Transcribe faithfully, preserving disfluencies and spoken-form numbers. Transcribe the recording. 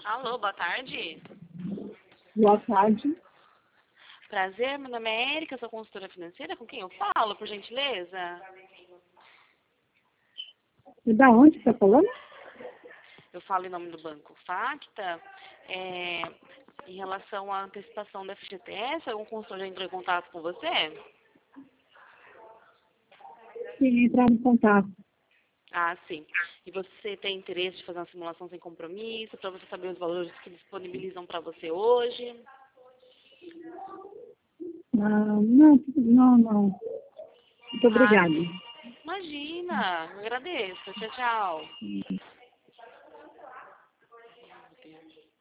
Alô, boa tarde. Boa tarde. Prazer, meu nome é Érica, sou consultora financeira. Com quem eu falo, por gentileza? E da onde você está falando? Eu falo em nome do Banco Facta. É, em relação à antecipação da F G T S, algum consultor já entrou em contato com você? Sim, entrar em contato. Ah, sim. E você tem interesse de fazer uma simulação sem compromisso, para você saber os valores que disponibilizam para você hoje? Não, não, não, não. Muito Ah, obrigada. sim. Imagina, eu agradeço. Tchau, tchau.